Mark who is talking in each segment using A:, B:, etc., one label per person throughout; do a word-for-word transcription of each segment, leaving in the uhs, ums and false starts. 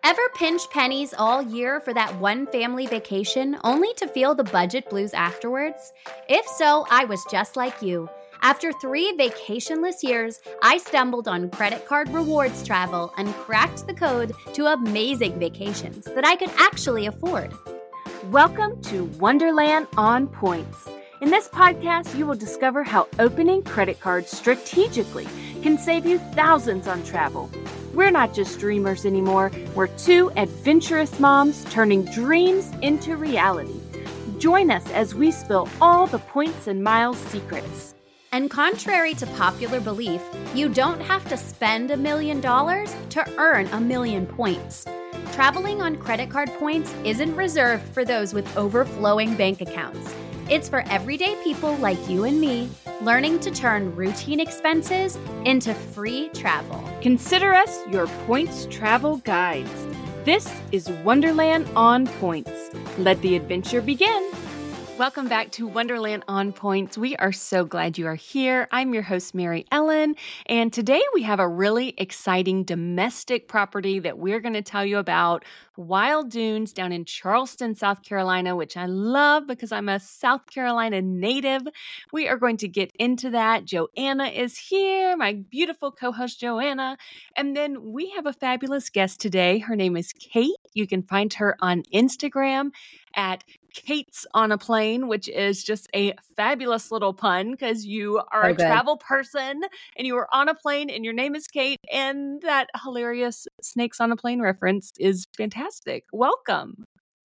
A: Ever pinch pennies all year for that one family vacation only to feel the budget blues afterwards? If so, I was just like you. After three vacationless years, I stumbled on credit card rewards travel and cracked the code to amazing vacations that I could actually afford.
B: Welcome to Wonderland on Points. In this podcast, you will discover how opening credit cards strategically can save you thousands on travel. We're not just dreamers anymore. We're two adventurous moms turning dreams into reality. Join us as we spill all the points and miles secrets.
A: And contrary to popular belief, you don't have to spend a million dollars to earn a million points. Traveling on credit card points isn't reserved for those with overflowing bank accounts. It's for everyday people like you and me, learning to turn routine expenses into free travel.
B: Consider us your points travel guides. This is Wonderland on Points. Let the adventure begin. Welcome back to Wonderland on Points. We are so glad you are here. I'm your host, Mary Ellen, and today we have a really exciting domestic property that we're going to tell you about, Wild Dunes down in Charleston, South Carolina, which I love because I'm a South Carolina native. We are going to get into that. Joanna is here, my beautiful co-host Joanna, and then we have a fabulous guest today. Her name is Kate. You can find her on Instagram at Kate's on a Plane, which is just a fabulous little pun because you are
A: So
B: a
A: good.
B: travel person and you are on a plane and your name is Kate, and that hilarious Snakes on a Plane reference is fantastic. Welcome.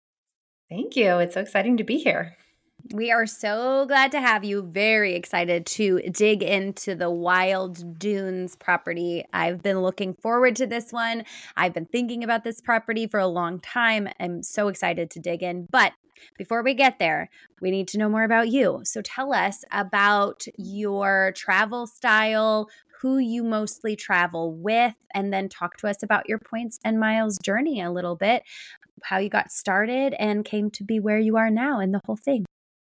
C: Thank you. It's so exciting to be here.
A: We are so glad to have you. Very excited to dig into the Wild Dunes property. I've been looking forward to this one. I've been thinking about this property for a long time. I'm so excited to dig in. But before we get there, we need to know more about you. So tell us about your travel style, who you mostly travel with, and then talk to us about your points and miles journey a little bit, how you got started and came to be where you are now and the whole thing.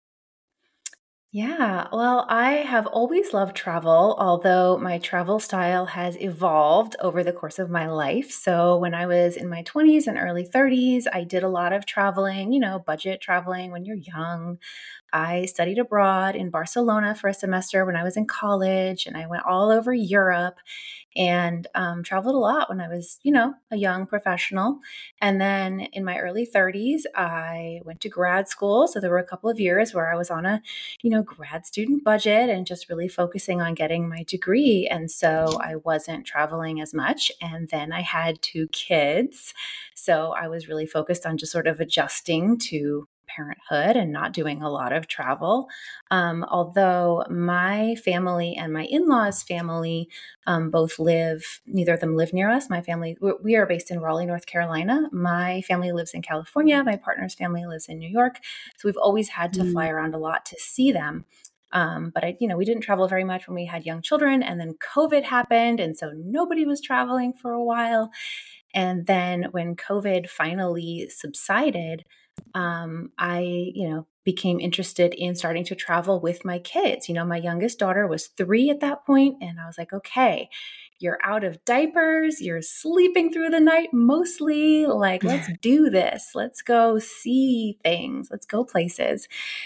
C: Yeah, well, I have always loved travel, although my travel style has evolved over the course of my life. So when I was in my twenties and early thirties, I did a lot of traveling, you know, budget traveling when you're young. I studied abroad in Barcelona for a semester when I was in college, and I went all over Europe and um, traveled a lot when I was, you know, a young professional. And then in my early thirties, I went to grad school. So there were a couple of years where I was on a, you know, grad student budget and just really focusing on getting my degree. And so I wasn't traveling as much. And then I had two kids. So I was really focused on just sort of adjusting to parenthood and not doing a lot of travel. Um, although my family and my in-laws' family um, both live, neither of them live near us. My family, we are based in Raleigh, North Carolina. My family lives in California. My partner's family lives in New York. So we've always had to
A: Mm.
C: fly around a lot to see them. Um, but I, you know, we didn't travel very much when we had young children, and then COVID happened. And so nobody was traveling for a while. And then when COVID finally subsided, um, I, you know, became interested in starting to travel with my kids. You know, my youngest daughter was three at that point, and I was like, okay, you're out of diapers, you're sleeping through the night mostly. Like, let's do this. Let's go see things. Let's go places.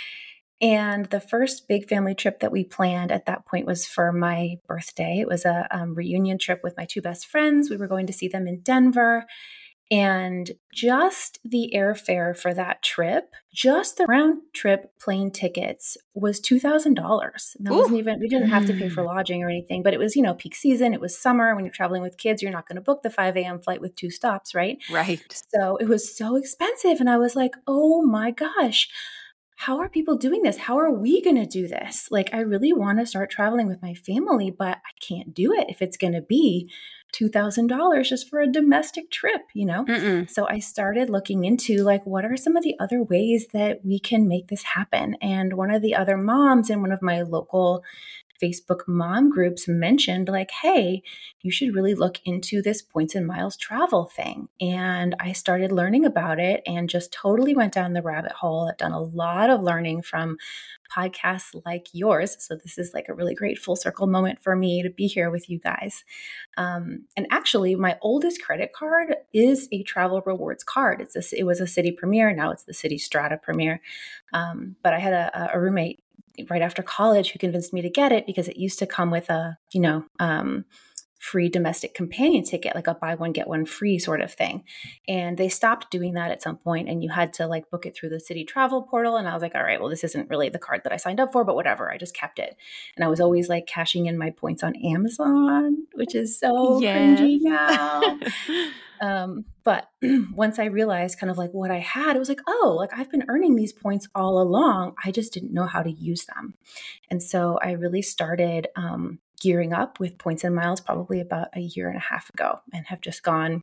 C: And the first big family trip that we planned at that point was for my birthday. It was a um, reunion trip with my two best friends. We were going to see them in Denver. And just the airfare for that trip, just the round trip plane tickets was two thousand dollars. That
A: Ooh.
C: wasn't even, we didn't have to pay for lodging or anything, but it was, you know, peak season. It was summer. When you're traveling with kids, you're not going to book the five a.m. flight with two stops, right?
B: Right.
C: So it was so expensive. And I was like, oh my gosh, how are people doing this? How are we going to do this? Like, I really want to start traveling with my family, but I can't do it if it's going to be two thousand dollars just for a domestic trip, you know?
A: Mm-mm.
C: So I started looking into like, what are some of the other ways that we can make this happen? And one of the other moms in one of my local Facebook mom groups mentioned like, hey, you should really look into this points and miles travel thing. And I started learning about it and just totally went down the rabbit hole. I've done a lot of learning from podcasts like yours. So this is like a really great full circle moment for me to be here with you guys. Um, and actually, my oldest credit card is a travel rewards card. It's a, it was a Citi Premier. Now it's the Citi Strata Premier. Um, but I had a, a roommate right after college who convinced me to get it because it used to come with a, you know, um, free domestic companion ticket, like a buy one, get one free sort of thing. And they stopped doing that at some point, and you had to like book it through the Citi travel portal. And I was like, all right, well, this isn't really the card that I signed up for, but whatever. I just kept it. And I was always like cashing in my points on Amazon, which is so
B: Yes.
C: cringy now. Um, but once I realized kind of like what I had, it was like, oh, like I've been earning these points all along. I just didn't know how to use them. And so I really started um, gearing up with points and miles probably about a year and a half ago, and have just gone,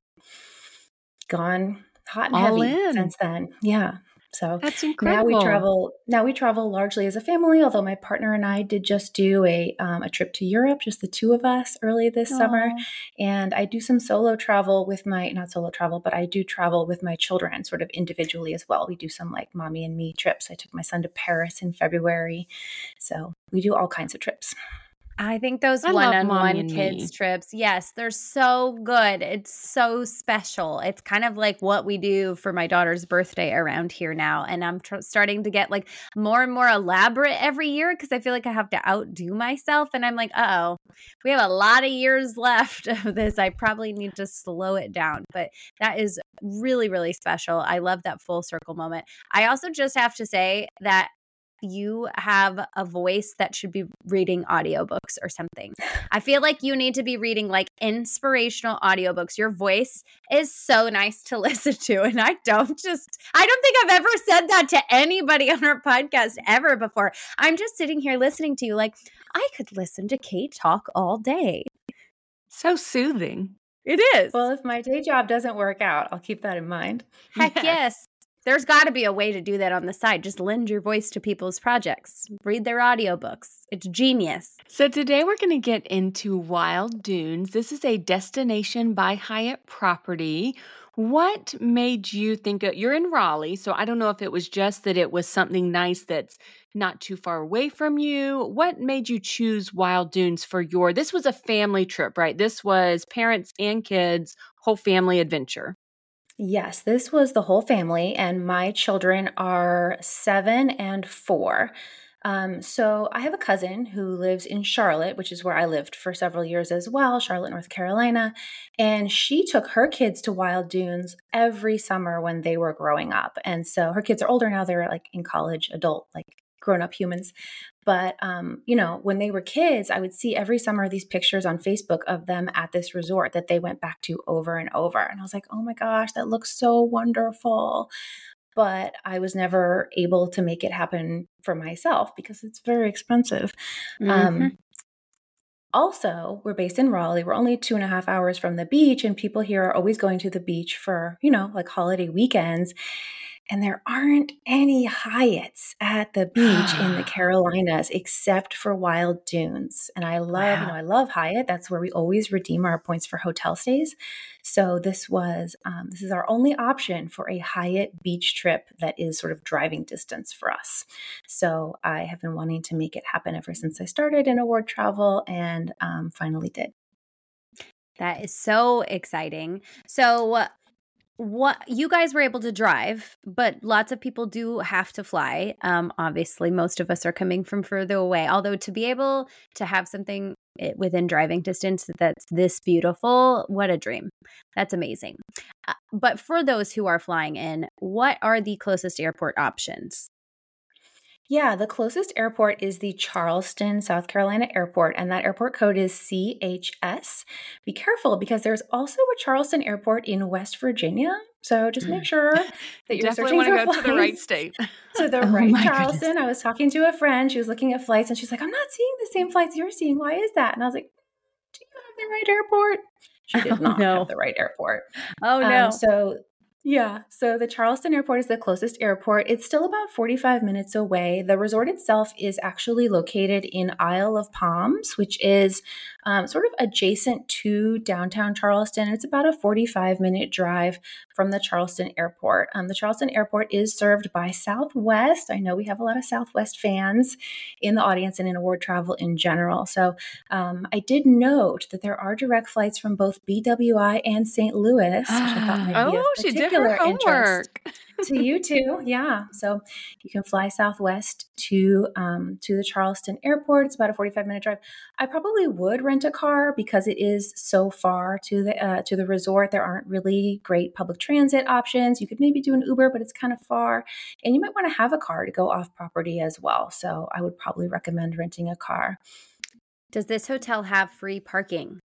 C: gone hot and
B: All
C: heavy
B: in.
C: since then. Yeah. So
B: That's
C: now
B: incredible.
C: we travel, now we travel largely as a family, although my partner and I did just do a, um, a trip to Europe, just the two of us early this summer.
A: Aw.
C: And I do some solo travel with my, not solo travel, but I do travel with my children sort of individually as well. We do some like mommy and me trips. I took my son to Paris in February. So we do all kinds of trips.
A: I think those
B: I love Mommy
A: one-on-one
B: and
A: kids
B: Me.
A: trips, yes, they're so good. It's so special. It's kind of like what we do for my daughter's birthday around here now. And I'm tr- starting to get like more and more elaborate every year because I feel like I have to outdo myself. And I'm like, uh-oh, we have a lot of years left of this. I probably need to slow it down. But that is really, really special. I love that full circle moment. I also just have to say that you have a voice that should be reading audiobooks or something. I feel like you need to be reading like inspirational audiobooks. Your voice is so nice to listen to. And I don't just, I don't think I've ever said that to anybody on our podcast ever before. I'm just sitting here listening to you like, I could listen to Kate talk all day.
B: So soothing.
A: It is.
C: Well, if my day job doesn't work out, I'll keep that in mind.
A: Heck
B: Yes.
A: yes. There's got to be a way to do that on the side. Just lend your voice to people's projects. Read their audiobooks. It's genius.
B: So today we're going to get into Wild Dunes. This is a Destination by Hyatt property. What made you think of, you're in Raleigh, so I don't know if it was just that it was something nice that's not too far away from you. What made you choose Wild Dunes for your, this was a family trip, right? This was parents and kids, whole family adventure.
C: Yes, this was the whole family, and my children are seven and four. Um, so I have a cousin who lives in Charlotte, which is where I lived for several years as well, Charlotte, North Carolina. And she took her kids to Wild Dunes every summer when they were growing up. And so her kids are older now, they're like in college, adult, like grown-up humans. But, um, you know, when they were kids, I would see every summer these pictures on Facebook of them at this resort that they went back to over and over. And I was like, oh my gosh, that looks so wonderful. But I was never able to make it happen for myself because it's very expensive.
A: Mm-hmm.
C: Um, also, we're based in Raleigh. We're only two and a half hours from the beach, and people here are always going to the beach for, you know, like holiday weekends. And there aren't any Hyatts at the beach in the Carolinas except for Wild Dunes. And I love, you know,
B: Wow.
C: I love Hyatt. That's where we always redeem our points for hotel stays. So this was, um, this is our only option for a Hyatt beach trip that is sort of driving distance for us. So I have been wanting to make it happen ever since I started in award travel, and um, finally did.
A: That is so exciting. So what you guys were able to drive, but lots of people do have to fly. Um, obviously, most of us are coming from further away. Although to be able to have something within driving distance that's this beautiful, what a dream. That's amazing. Uh, but for those who are flying in, what are the closest airport options?
C: Yeah, the closest airport is the Charleston, South Carolina airport, and that airport code is C H S. Be careful because there's also a Charleston airport in West Virginia. So just make sure that you're
B: Definitely
C: searching
B: want to
C: for
B: go to the right
C: flights
B: state.
C: to the
A: Oh
C: right
A: my
C: Charleston.
A: goodness.
C: I was talking to a friend. She was looking at flights and she's like, I'm not seeing the same flights you're seeing. Why is that? And I was like, do you have the right airport? She did
A: Oh
C: not
A: no.
C: have the right airport.
A: Oh
C: Um,
A: no.
C: so Yeah, so the Charleston Airport is the closest airport. It's still about forty-five minutes away. The resort itself is actually located in Isle of Palms, which is um, sort of adjacent to downtown Charleston. It's about a forty-five minute drive from the Charleston Airport. Um, the Charleston Airport is served by Southwest. I know we have a lot of Southwest fans in the audience and in award travel in general. So um, I did note that there are direct flights from both B W I and Saint Louis, which I thought might be of
B: Oh, she did her
C: particular interest
B: homework.
C: to you too. Yeah. So you can fly Southwest to um, to the Charleston Airport. It's about a forty-five minute drive. I probably would rent a car because it is so far to the uh, to the resort. There aren't really great public transit options. You could maybe do an Uber, but it's kind of far. And you might want to have a car to go off property as well. So I would probably recommend renting a car.
A: Does this hotel have free parking?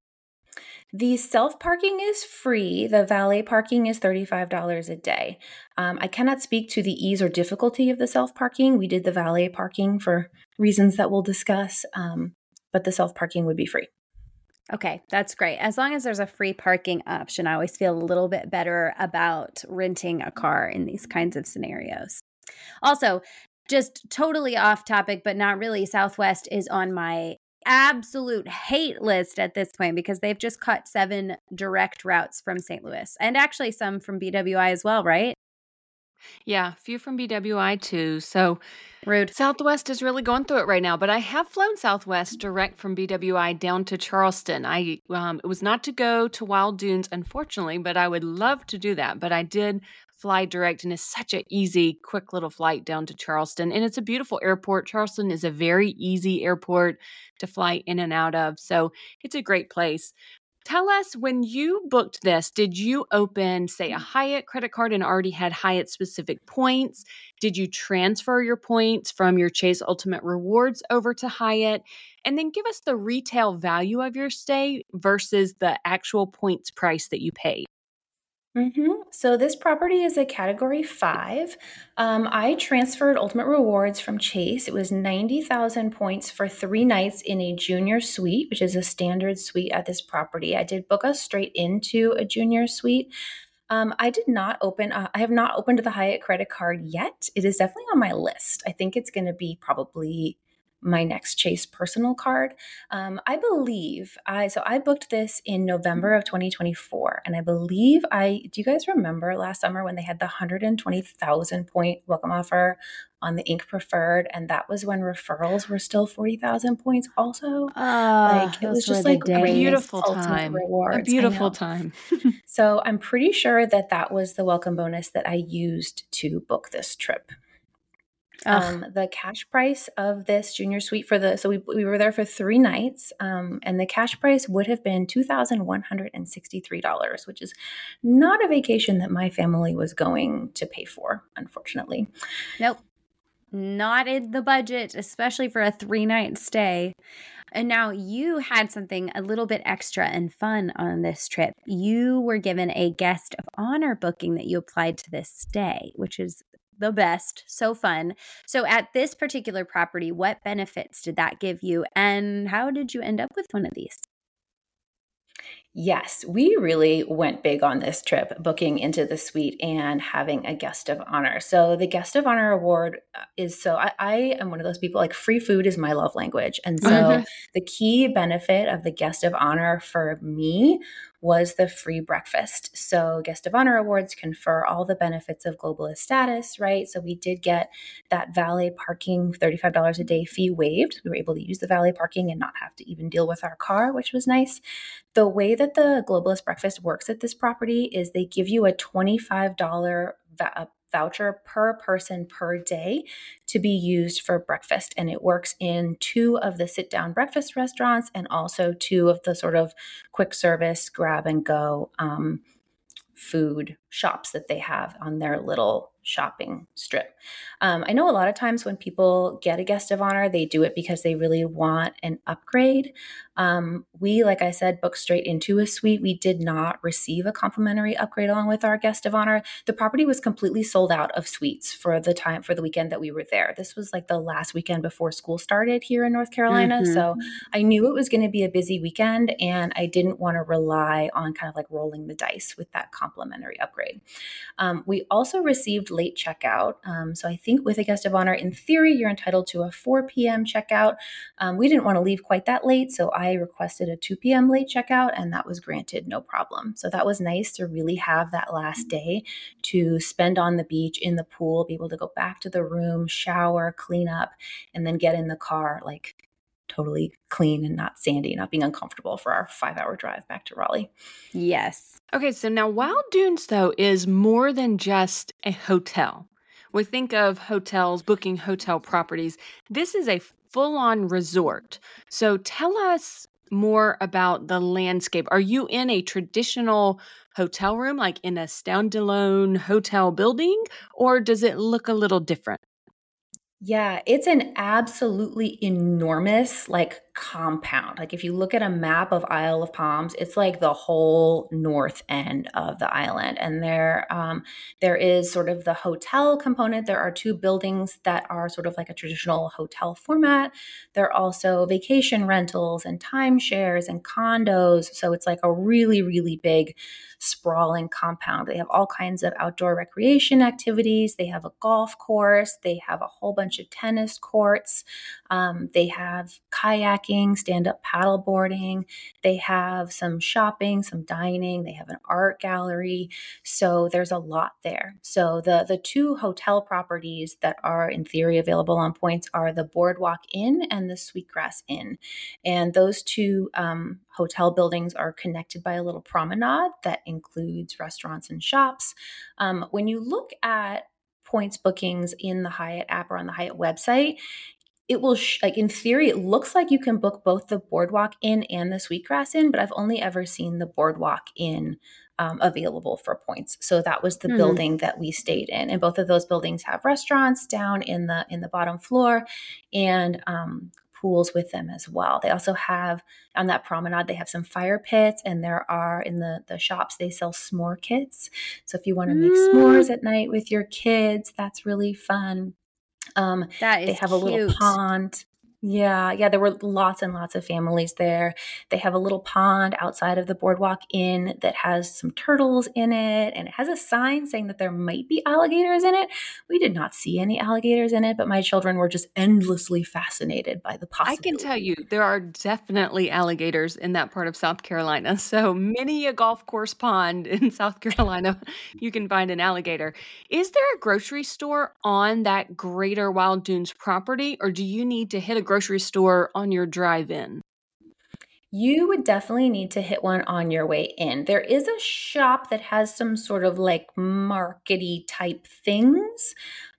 C: The self parking is free. The valet parking is thirty-five dollars a day. Um, I cannot speak to the ease or difficulty of the self parking. We did the valet parking for reasons that we'll discuss, um, but the self parking would be free.
A: Okay, that's great. As long as there's a free parking option, I always feel a little bit better about renting a car in these kinds of scenarios. Also, just totally off topic, but not really, Southwest is on my absolute hate list at this point because they've just cut seven direct routes from Saint Louis and actually some from B W I as well, right?
B: Yeah, a few from B W I too. So
A: Rude.
B: Southwest is really going through it right now, but I have flown Southwest direct from B W I down to Charleston. I um, it was not to go to Wild Dunes, unfortunately, but I would love to do that. But I did fly direct, and it's such an easy, quick little flight down to Charleston. And it's a beautiful airport. Charleston is a very easy airport to fly in and out of. So it's a great place. Tell us, when you booked this, did you open, say, a Hyatt credit card and already had Hyatt specific points? Did you transfer your points from your Chase Ultimate Rewards over to Hyatt? And then give us the retail value of your stay versus the actual points price that you paid.
C: Mm-hmm. So this property is a category five. Um, I transferred Ultimate Rewards from Chase. It was ninety thousand points for three nights in a junior suite, which is a standard suite at this property. I did book us straight into a junior suite. Um, I did not open, uh, I have not opened the Hyatt credit card yet. It is definitely on my list. I think it's going to be probably my next Chase personal card. Um, I believe I, so I booked this in November of twenty twenty-four. And I believe I, do you guys remember last summer when they had the one hundred twenty thousand point welcome offer on the Ink Preferred? And that was when referrals were still forty thousand points also.
A: Oh,
C: Like it was just
A: the
C: like
A: days.
B: A beautiful
C: ultimate
B: time.
C: rewards.
B: A beautiful time.
C: So I'm pretty sure that that was the welcome bonus that I used to book this trip. Um, the cash price of this junior suite for the, so we, we were there for three nights, um, and the cash price would have been two thousand one hundred sixty-three dollars, which is not a vacation that my family was going to pay for, unfortunately.
A: Nope. Not in the budget, especially for a three night stay. And now you had something a little bit extra and fun on this trip. You were given a guest of honor booking that you applied to this stay, which is the best. So fun. So at this particular property, what benefits did that give you? And how did you end up with one of these?
C: Yes, we really went big on this trip, booking into the suite and having a guest of honor. So the guest of honor award is, so I, I am one of those people, like free food is my love language. And so
B: Mhm.
C: the key benefit of the guest of honor for me was the free breakfast. So guest of honor awards confer all the benefits of globalist status, right? So we did get that valet parking thirty-five dollars a day fee waived. We were able to use the valet parking and not have to even deal with our car, which was nice. The way that the globalist breakfast works at this property is they give you a twenty-five dollars va- voucher per person per day to be used for breakfast. And it works in two of the sit down breakfast restaurants and also two of the sort of quick service grab and go um, food shops that they have on their little shopping strip. Um, I know a lot of times when people get a guest of honor, they do it because they really want an upgrade. Um, we, like I said, booked straight into a suite. We did not receive a complimentary upgrade along with our guest of honor. The property was completely sold out of suites for the time, for the weekend that we were there. This was like the last weekend before school started here in North Carolina.
A: Mhm.
C: So I knew it was going to be a busy weekend, and I didn't want to rely on kind of like rolling the dice with that complimentary upgrade. Um, we also received late checkout. Um, so I think with a guest of honor, in theory, you're entitled to a four p.m. checkout. Um, we didn't want to leave quite that late, so I requested a two p.m. late checkout, and that was granted no problem. So that was nice to really have that last day to spend on the beach, in the pool, be able to go back to the room, shower, clean up, and then get in the car like totally clean and not sandy, not being uncomfortable for our five-hour drive back to Raleigh.
A: Yes.
B: Okay, so now Wild Dunes, though, is more than just a hotel. We think of hotels, booking hotel properties. This is a full-on resort. So tell us more about the landscape. Are you in a traditional hotel room, like in a standalone hotel building, or does it look a little different?
C: Yeah, it's an absolutely enormous like compound. Like if you look at a map of Isle of Palms, it's like the whole north end of the island. And there um there is sort of the hotel component. There are two buildings that are sort of like a traditional hotel format. There are also vacation rentals and timeshares and condos. So it's like a really, really big sprawling compound. They have all kinds of outdoor recreation activities. They have a golf course. They have a whole bunch of tennis courts. Um, they have kayaking, stand-up paddleboarding. They have some shopping, some dining. They have an art gallery. So there's a lot there. So the, the two hotel properties that are in theory available on points are the Boardwalk Inn and the Sweetgrass Inn. And those two um, hotel buildings are connected by a little promenade that includes restaurants and shops. Um, when you look at points bookings in the Hyatt app or on the Hyatt website, it will, sh- like in theory, it looks like you can book both the Boardwalk Inn and the Sweetgrass Inn, but I've only ever seen the Boardwalk Inn um, available for points. So that was the
A: Hmm.
C: building that we stayed in, and both of those buildings have restaurants down in the in the bottom floor, and um, pools with them as well. They also have on that promenade, they have some fire pits, and there are in the the shops they sell s'more kits. So if you want to make
A: Mm,
C: s'mores at night with your kids, that's really fun. Um,
A: that
C: they
A: is
C: have a little
A: cute.
C: pond. Yeah, yeah, there were lots and lots of families there. They have a little pond outside of the Boardwalk Inn that has some turtles in it, and it has a sign saying that there might be alligators in it. We did not see any alligators in it, but my children were just endlessly fascinated by the
B: I can
C: possibility.
B: tell you there are definitely alligators in that part of South Carolina. So many a golf course pond in South Carolina, you can find an alligator. Is there a grocery store on that Greater Wild Dunes property, or do you need to hit a grocery store on your drive in?
C: You would definitely need to hit one on your way in. There is a shop that has some sort of like markety type things,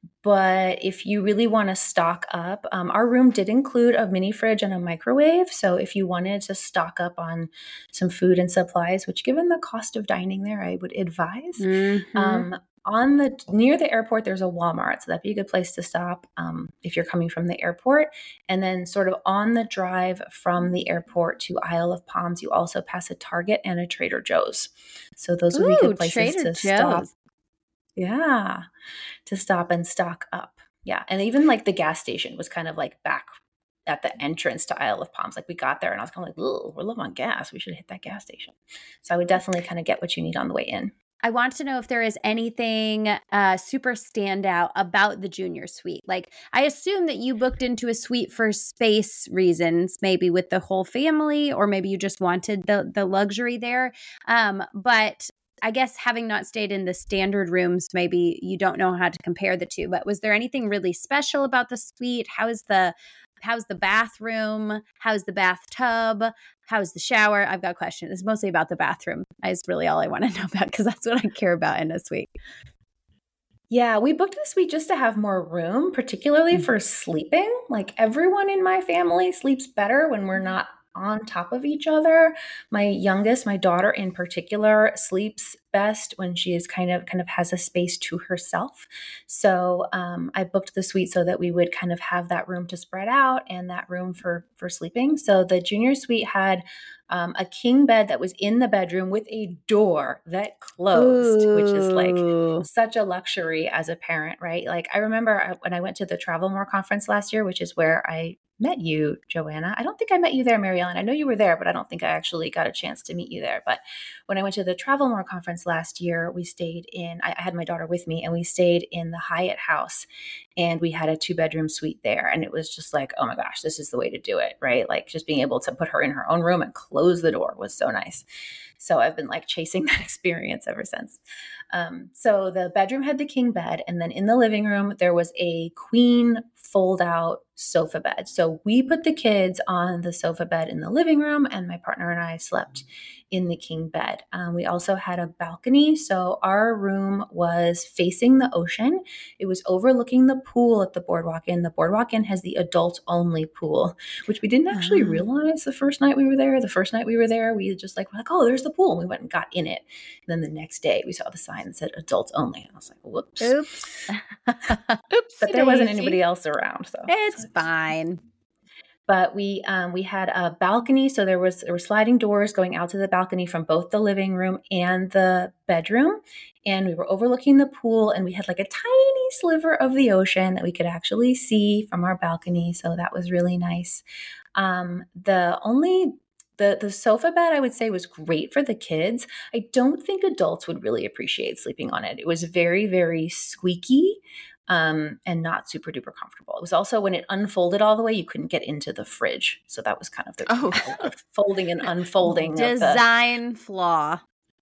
C: but if you really want to stock up, um, our room did include a mini fridge and a microwave. So if you wanted to stock up on some food and supplies, which given the cost of dining there, I would advise.
A: Mm-hmm.
C: Um, on the near the airport, there's a Walmart, so that'd be a good place to stop um, if you're coming from the airport. And then, sort of on the drive from the airport to Isle of Palms, you also pass a Target and a Trader Joe's. So those would be
A: Ooh,
C: good places
A: Trader
C: to stop.
A: Joe's.
C: Yeah, to stop and stock up. Yeah, and even like the gas station was kind of like back at the entrance to Isle of Palms. Like we got there, and I was kind of like, "Ooh, we're low on gas. We should hit that gas station." So I would definitely kind of get what you need on the way in.
A: I want to know if there is anything uh, super standout about the junior suite. Like, I assume that you booked into a suite for space reasons, maybe with the whole family, or maybe you just wanted the the luxury there. Um, but I guess having not stayed in the standard rooms, maybe you don't know how to compare the two. But was there anything really special about the suite? How is the how's the bathroom? How's the bathtub? How's the shower? I've got questions. It's mostly about the bathroom. Is really all I want to know about because that's what I care about in a suite.
C: Yeah, we booked the suite just to have more room, particularly
A: Mm.
C: for sleeping. Like everyone in my family sleeps better when we're not on top of each other. My youngest, my daughter in particular, sleeps best when she is kind of kind of has a space to herself. So um, I booked the suite so that we would kind of have that room to spread out and that room for for sleeping. So the junior suite had um, a king bed that was in the bedroom with a door that closed,
A: Ooh.
C: which is like such a luxury as a parent, right? Like I remember when I went to the Travel More conference last year, which is where I met you, Joanna. I don't think I met you there, Mary Ellen. I know you were there, but I don't think I actually got a chance to meet you there. But when I went to the Travel More conference last year, we stayed in, I, I had my daughter with me, and we stayed in the Hyatt House, and we had a two bedroom suite there. And it was just like, oh my gosh, this is the way to do it, right? Like just being able to put her in her own room and close the door was so nice. So I've been like chasing that experience ever since. Um, so the bedroom had the king bed, and then in the living room, there was a queen fold out sofa bed. So we put the kids on the sofa bed in the living room, and my partner and I slept in the king bed. Um, we also had a balcony. So our room was facing the ocean. It was overlooking the pool at the Boardwalk Inn. The Boardwalk Inn has the adult only pool, which we didn't actually
A: Uh-huh.
C: realize the first night we were there. The first night we were there, we just like, like, oh, there's the pool. And we went and got in it. And then the next day we saw the sign that said adults only. And I was like, whoops.
A: Oops.
B: Oops.
C: But there wasn't anybody else around. So
A: It's
C: so
A: fine.
C: But we um, we had a balcony, so there was there were sliding doors going out to the balcony from both the living room and the bedroom, and we were overlooking the pool, and we had like a tiny sliver of the ocean that we could actually see from our balcony. So that was really nice. Um, the only the the sofa bed I would say was great for the kids. I don't think adults would really appreciate sleeping on it. It was very very squeaky. Um, and not super duper comfortable. It was also when it unfolded all the way, you couldn't get into the fridge. So that was kind of the
B: Oh.
C: folding and unfolding
A: Design
C: of the
A: flaw.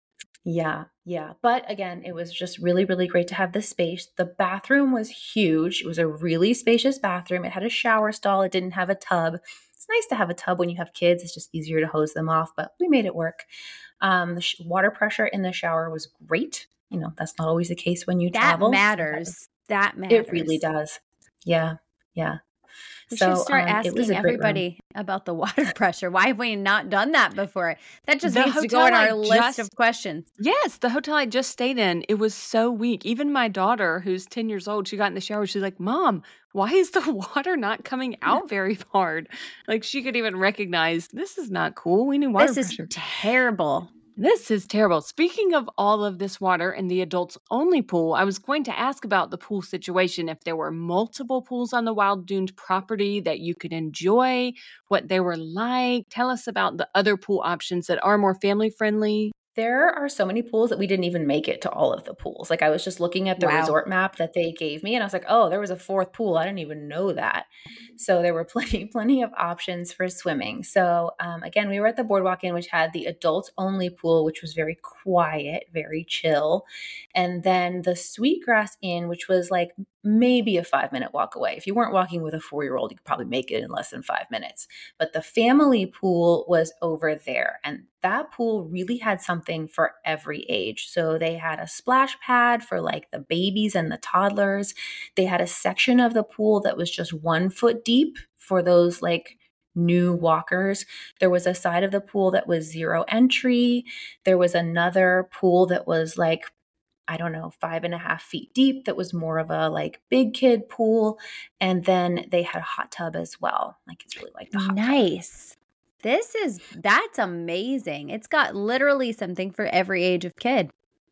C: Yeah, yeah. But again, it was just really, really great to have the space. The bathroom was huge. It was a really spacious bathroom. It had a shower stall. It didn't have a tub. It's nice to have a tub when you have kids. It's just easier to hose them off, but we made it work. Um, the sh- water pressure in the shower was great. You know, that's not always the case when you
A: That
C: travel.
A: matters. That matters.
C: It really does. Yeah. Yeah.
A: We
C: so
A: should start
C: um, it was
A: asking
C: a great room.
A: everybody about the water pressure. Why have we not done that before? That just
B: The
A: needs to go
B: hotel
A: in our
B: I
A: list
B: just-
A: of questions.
B: Yes, the hotel I just stayed in, it was so weak. Even my daughter, who's ten years old, she got in the shower. She's like, Mom, why is the water not coming out very hard? Like she could even recognize this is not cool. We need water
A: This is
B: pressure.
A: terrible.
B: This is terrible. Speaking of all of this water and the adults only pool, I was going to ask about the pool situation. If there were multiple pools on the Wild Dunes property that you could enjoy, what they were like. Tell us about the other pool options that are more family friendly.
C: There are so many pools that we didn't even make it to all of the pools. Like I was just looking at the
A: Wow.
C: resort map that they gave me, and I was like, oh, there was a fourth pool. I didn't even know that. So there were plenty, plenty of options for swimming. So um, again, we were at the Boardwalk Inn, which had the adults only pool, which was very quiet, very chill. And then the Sweetgrass Inn, which was like maybe a five minute walk away. If you weren't walking with a four year old, you could probably make it in less than five minutes. But the family pool was over there. And that pool really had something for every age. So they had a splash pad for like the babies and the toddlers. They had a section of the pool that was just one foot deep for those like new walkers. There was a side of the pool that was zero entry. There was another pool that was like, I don't know, five and a half feet deep that was more of a like big kid pool. And then they had a hot tub as well. My kids really like the hot tub.
A: Nice. This is, that's amazing. It's got literally something for every age of kid.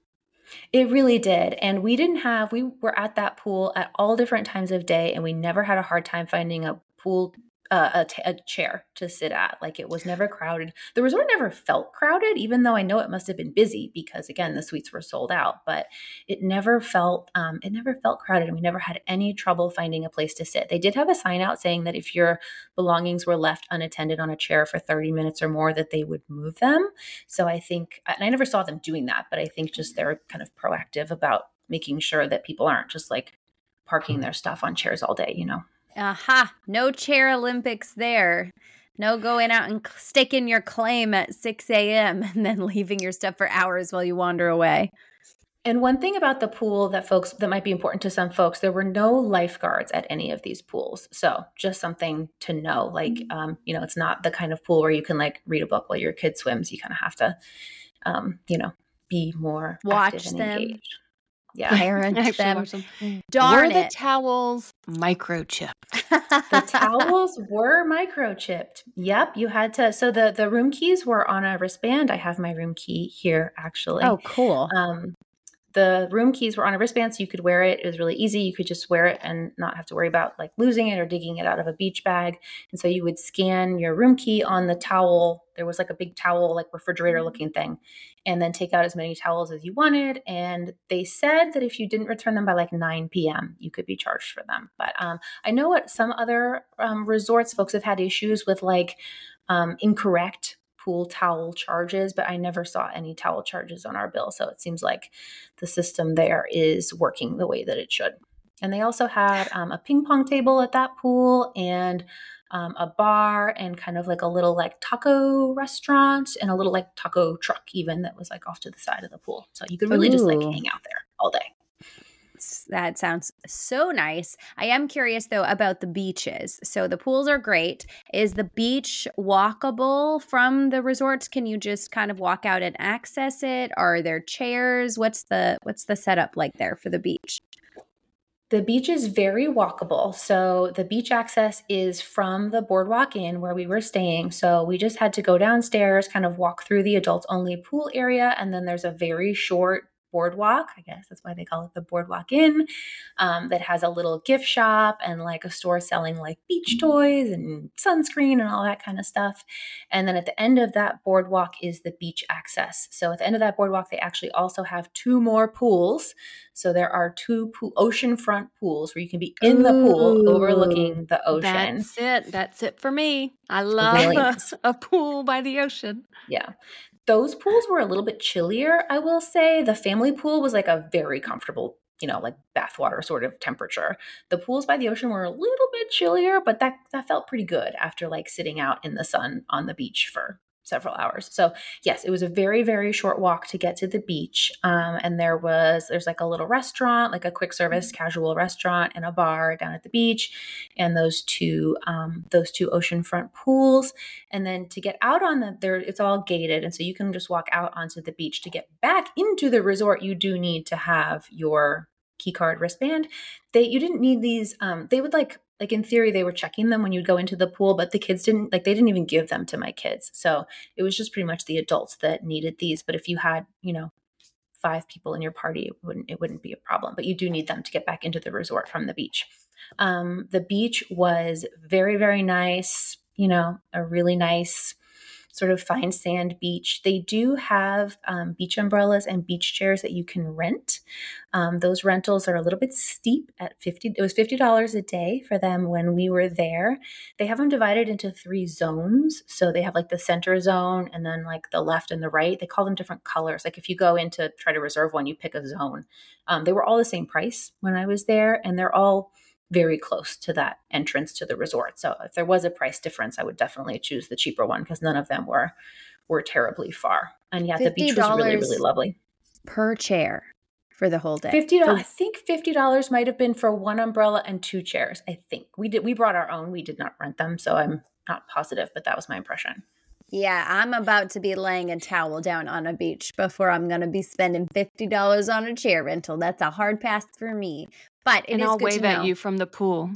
C: It really did. And we didn't have, we were at that pool at all different times of day, and we never had a hard time finding a pool, uh, a, t- a chair to sit at. Like it was never crowded. The resort never felt crowded, even though I know it must have been busy because again, the suites were sold out, but it never felt, um, it never felt crowded, and we never had any trouble finding a place to sit. They did have a sign out saying that if your belongings were left unattended on a chair for thirty minutes or more, that they would move them. So I think, and I never saw them doing that, but I think just they're kind of proactive about making sure that people aren't just like parking their stuff on chairs all day, you know?
A: Aha. No chair Olympics there. No going out and staking your claim at six a.m. and then leaving your stuff for hours while you wander away.
C: And one thing about the pool that folks, that might be important to some folks, there were no lifeguards at any of these pools. So just something to know, like, um, you know, it's not the kind of pool where you can like read a book while your kid swims. You kind of have to, um, you know, be more
A: Watch
C: active and
A: them.
C: engaged. Yeah.
A: Parent them.
B: them.
A: Darn
B: Were the
A: it.
B: towels microchipped?
C: The towels were microchipped. Yep, you had to. So the the room keys were on a wristband. I have my room key here, actually.
A: Oh, cool.
C: Um, the room keys were on a wristband, so you could wear it. It was really easy. You could just wear it and not have to worry about like losing it or digging it out of a beach bag. And so you would scan your room key on the towel. There was like a big towel, like refrigerator looking thing, and then take out as many towels as you wanted. And they said that if you didn't return them by like nine p.m., you could be charged for them. But um, I know at some other um, resorts, folks have had issues with like um, incorrect pool towel charges, but I never saw any towel charges on our bill. So it seems like the system there is working the way that it should. And they also had um, a ping pong table at that pool and um, a bar and kind of like a little like taco restaurant and a little like taco truck even that was like off to the side of the pool. So you could really Ooh. just like hang out there all day.
A: That sounds so nice. I am curious, though, about the beaches. So the pools are great. Is the beach walkable from the resorts? Can you just kind of walk out and access it? Are there chairs? What's the what's the setup like there for the beach?
C: The beach is very walkable. So the beach access is from the Boardwalk Inn where we were staying. So we just had to go downstairs, kind of walk through the adults only pool area. And then there's a very short boardwalk, I guess that's why they call it the Boardwalk Inn, um, that has a little gift shop and like a store selling like beach toys and sunscreen and all that kind of stuff. And then at the end of that boardwalk is the beach access. So at the end of that boardwalk, they actually also have two more pools. So there are two pool, oceanfront pools where you can be in the pool overlooking the ocean.
B: That's it. That's it for me. I love a, a pool by the ocean.
C: Yeah. Those pools were a little bit chillier, I will say. The family pool was like a very comfortable, you know, like bathwater sort of temperature. The pools by the ocean were a little bit chillier, but that, that felt pretty good after like sitting out in the sun on the beach for several hours. So yes, it was a very, very short walk to get to the beach. Um, and there was, there's like a little restaurant, like a quick service casual restaurant and a bar down at the beach and those two, um, those two oceanfront pools. And then to get out on the, there, it's all gated. And so you can just walk out onto the beach. To get back into the resort, you do need to have your key card wristband. They, you didn't need these, um, they would like, Like in theory, they were checking them when you'd go into the pool, but the kids didn't, like they didn't even give them to my kids. So it was just pretty much the adults that needed these. But if you had, you know, five people in your party, it wouldn't, it wouldn't be a problem, but you do need them to get back into the resort from the beach. Um, the beach was very, very nice, you know, a really nice sort of fine sand beach. They do have um, beach umbrellas and beach chairs that you can rent. Um, those rentals are a little bit steep at fifty. It was fifty dollars a day for them when we were there. They have them divided into three zones. So they have like the center zone and then like the left and the right. They call them different colors. Like if you go in to try to reserve one, you pick a zone. Um, they were all the same price when I was there, and they're all very close to that entrance to the resort. So if there was a price difference, I would definitely choose the cheaper one because none of them were were terribly far. And yeah, the beach was really, really lovely.
A: Per chair for the whole day.
C: fifty dollars. For- I think fifty dollars might have been for one umbrella and two chairs. I think we did. We brought our own. We did not rent them, so I'm not positive, but that was my impression.
A: Yeah, I'm about to be laying a towel down on a beach before I'm going to be spending fifty dollars on a chair rental. That's a hard pass for me. But it
B: and
A: is
B: I'll
A: good
B: wave
A: to know.
B: at you from the pool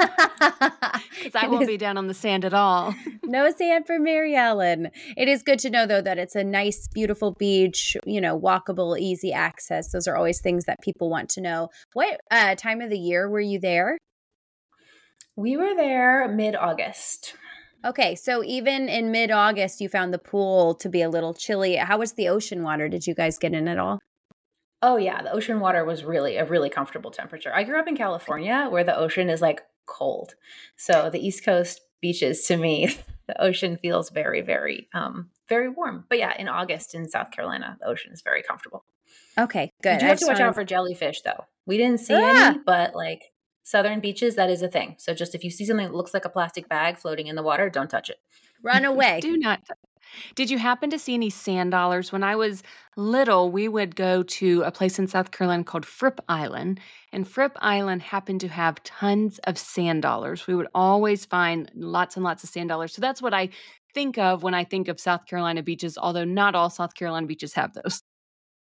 B: because I won't is, be down on the sand at all.
A: No sand for Mary Ellen. It is good to know, though, that it's a nice, beautiful beach, you know, walkable, easy access. Those are always things that people want to know. What uh, time of the year were you there?
C: We were there mid-August.
A: Okay, so even in mid-August, you found the pool to be a little chilly. How was the ocean water? Did you guys get in at all?
C: Oh, yeah. The ocean water was really a really comfortable temperature. I grew up in California where the ocean is like cold. So the East Coast beaches, to me, the ocean feels very, very, um, very warm. But yeah, in August in South Carolina, the ocean is very comfortable.
A: Okay, good.
C: You do have to watch wanted... out for jellyfish, though. We didn't see ah! any, but like southern beaches, that is a thing. So just if you see something that looks like a plastic bag floating in the water, don't touch it.
A: Run away.
B: Do not. Did you happen to see any sand dollars? When I was little, we would go to a place in South Carolina called Fripp Island, and Fripp Island happened to have tons of sand dollars. We would always find lots and lots of sand dollars. So that's what I think of when I think of South Carolina beaches, although not all South Carolina beaches have those.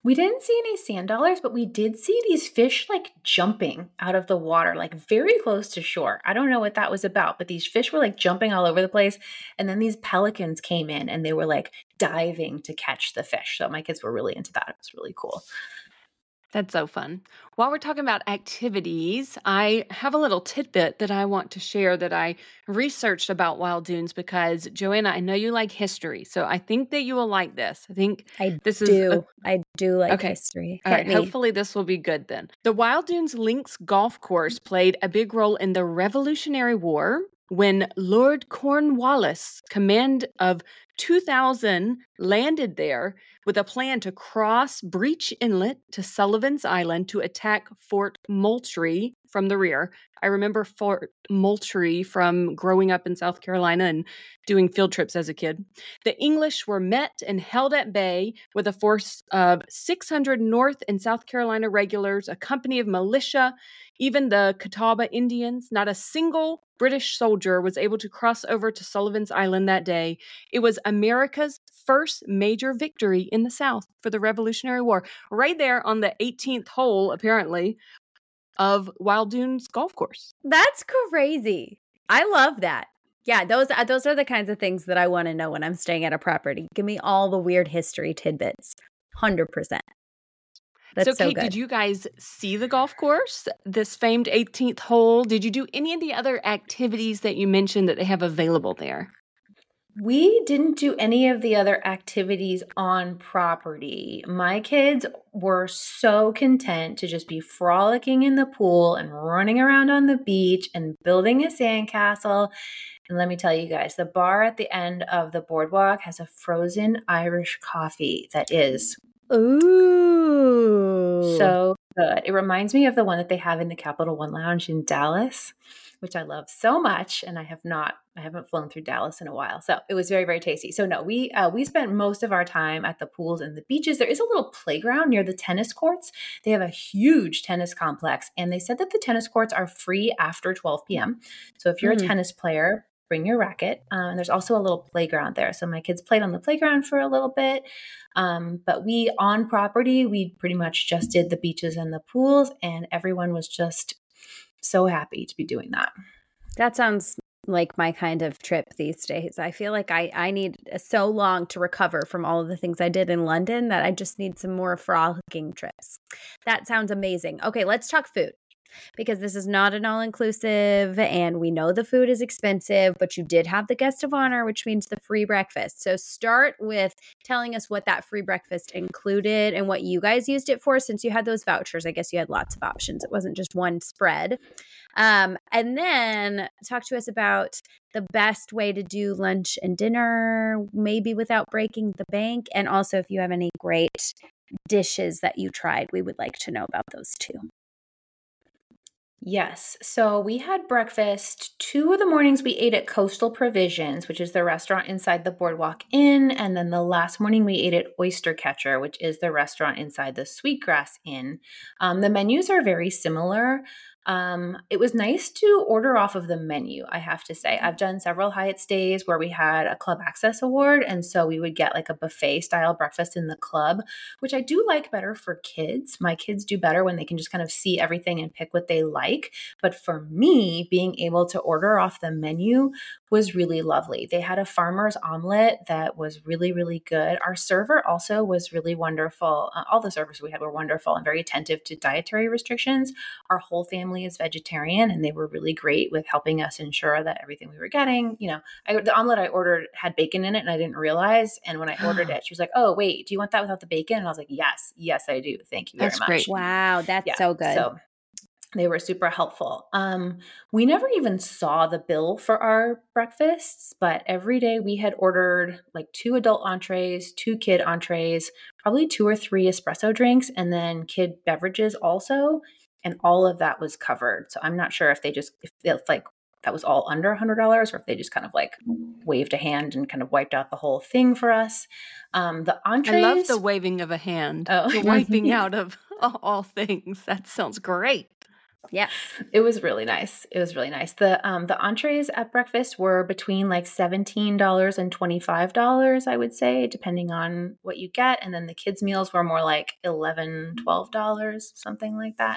C: We didn't see any sand dollars, but we did see these fish like jumping out of the water, like very close to shore. I don't know what that was about, but these fish were like jumping all over the place. And then these pelicans came in and they were like diving to catch the fish. So my kids were really into that. It was really cool.
B: That's so fun. While we're talking about activities, I have a little tidbit that I want to share that I researched about Wild Dunes because, Joanna, I know you like history, so I think that you will like this. I think
A: I
B: this
A: do.
B: is a,
A: I do like
B: okay.
A: history.
B: All
A: Hit
B: right,
A: me.
B: hopefully this will be good then. The Wild Dunes Links Golf Course played a big role in the Revolutionary War when Lord Cornwallis, command of two thousand, landed there with a plan to cross Breach Inlet to Sullivan's Island to attack Fort Moultrie from the rear. I remember Fort Moultrie from growing up in South Carolina and doing field trips as a kid. The English were met and held at bay with a force of six hundred North and South Carolina regulars, a company of militia, even the Catawba Indians. Not a single British soldier was able to cross over to Sullivan's Island that day. It was America's first major victory in the South for the Revolutionary War, right there on the eighteenth hole, apparently, of Wild Dunes Golf Course.
A: That's crazy. I love that. Yeah, those uh, those are the kinds of things that I want to know when I'm staying at a property. Give me all the weird history tidbits. one hundred percent. That's
B: so,
A: so
B: Kate,
A: good.
B: did you guys see the golf course, this famed eighteenth hole? Did you do any of the other activities that you mentioned that they have available there?
C: We didn't do any of the other activities on property. My kids were so content to just be frolicking in the pool and running around on the beach and building a sandcastle. And let me tell you guys, the bar at the end of the boardwalk has a frozen Irish coffee that is
A: Ooh.
C: so good. It reminds me of the one that they have in the Capital One Lounge in Dallas, which I love so much. And I have not, I haven't flown through Dallas in a while. So it was very, very tasty. So no, we, uh, we spent most of our time at the pools and the beaches. There is a little playground near the tennis courts. They have a huge tennis complex. And they said that the tennis courts are free after twelve p.m. So if you're
A: Mm.
C: a tennis player, bring your racket. Um, and there's also a little playground there. So my kids played on the playground for a little bit. Um, but we, on property, we pretty much just did the beaches and the pools. And everyone was just so happy to be doing that.
A: That sounds like my kind of trip these days. I feel like I, I need so long to recover from all of the things I did in London that I just need some more frolicking trips. That sounds amazing. Okay, let's talk food. Because this is not an all-inclusive and we know the food is expensive, but you did have the guest of honor, which means the free breakfast. So start with telling us what that free breakfast included and what you guys used it for since you had those vouchers. I guess you had lots of options. It wasn't just one spread. Um, and then talk to us about the best way to do lunch and dinner, maybe without breaking the bank. And also if you have any great dishes that you tried, we would like to know about those too.
C: Yes. So we had breakfast. Two of the mornings we ate at Coastal Provisions, which is the restaurant inside the Boardwalk Inn. And then the last morning we ate at Oyster Catcher, which is the restaurant inside the Sweetgrass Inn. Um, the menus are very similar. Um, it was nice to order off of the menu, I have to say. I've done several Hyatt stays where we had a club access award. And so we would get like a buffet style breakfast in the club, which I do like better for kids. My kids do better when they can just kind of see everything and pick what they like. But for me, being able to order off the menu was really lovely. They had a farmer's omelet that was really, really good. Our server also was really wonderful. Uh, all the servers we had were wonderful and very attentive to dietary restrictions. Our whole family is vegetarian and they were really great with helping us ensure that everything we were getting, you know, I, the omelet I ordered had bacon in it and I didn't realize. And when I ordered it, she was like, oh, wait, do you want that without the bacon? And I was like, yes, yes, I do. Thank you very
B: That's
C: much.
B: great.
A: Wow, that's
C: Yeah,
A: so good.
C: So they were super helpful. Um, we never even saw the bill for our breakfasts, but every day we had ordered like two adult entrees, two kid entrees, probably two or three espresso drinks, and then kid beverages also. And all of that was covered. So I'm not sure if they just, if it's like that was all under one hundred dollars or if they just kind of like waved a hand and kind of wiped out the whole thing for us. Um, the entrees.
B: I love the waving of a hand.
C: Oh.
B: The wiping out of all things. That sounds great.
A: Yes.
C: It was really nice. It was really nice. The um the entrees at breakfast were between like seventeen dollars and twenty-five dollars, I would say, depending on what you get. And then the kids' meals were more like eleven, twelve dollars, something like that.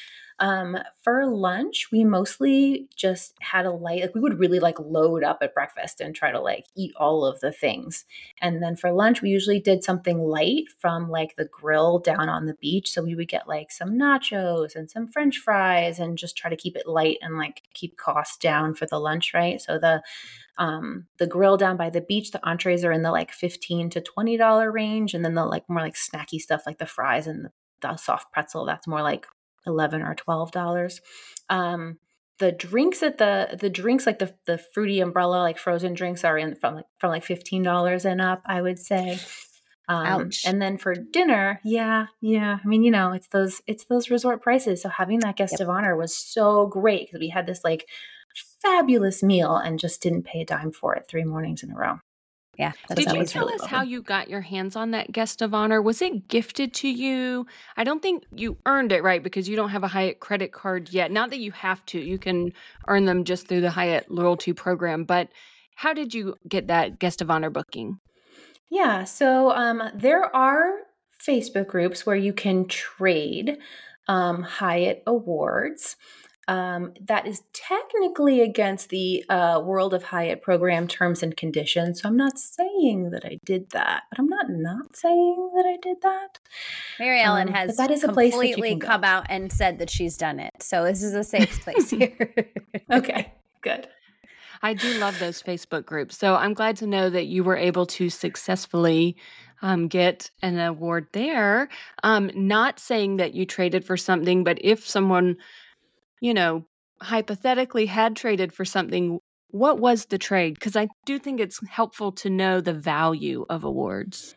C: Um, for lunch, we mostly just had a light, like we would really like load up at breakfast and try to like eat all of the things. And then for lunch, we usually did something light from like the grill down on the beach. So we would get like some nachos and some French fries and just try to keep it light and like keep costs down for the lunch, right? So the um the grill down by the beach, the entrees are in the like fifteen to twenty dollar range. And then the like more like snacky stuff like the fries and the, the soft pretzel, that's more like eleven or twelve dollars. Um, the drinks at the the drinks like the the fruity umbrella like frozen drinks are in from like from like fifteen dollars and up, I would say. Um,
A: Ouch.
C: and then for dinner, yeah, yeah. I mean, you know, it's those it's those resort prices. So having that guest
A: Yep.
C: of honor was so great because we had this like fabulous meal and just didn't pay a dime for it three mornings in a row.
A: Yeah.
C: So
B: Did
C: that
B: you
C: was
B: tell
C: really
B: us
C: lovely.
B: how you got your hands on that guest of honor? Was it gifted to you? I don't think you earned it, right? Because you don't have a Hyatt credit card yet. Not that you have to. You can earn them just through the Hyatt loyalty program. But how did you get that guest of honor booking?
C: Yeah, so um, there are Facebook groups where you can trade um, Hyatt awards. Um, that is technically against the uh, World of Hyatt program terms and conditions. So I'm not saying that I did that, but I'm not not saying that I did that.
A: Mary Ellen
C: Um,
A: has
C: but that is a place that you
A: completely
C: can go.
A: come out and said that she's done it. So this is a safe place here.
C: Okay, good.
B: I do love those Facebook groups. So I'm glad to know that you were able to successfully um, get an award there. Um, not saying that you traded for something, but if someone, you know, hypothetically had traded for something, what was the trade? Because I do think it's helpful to know the value of awards.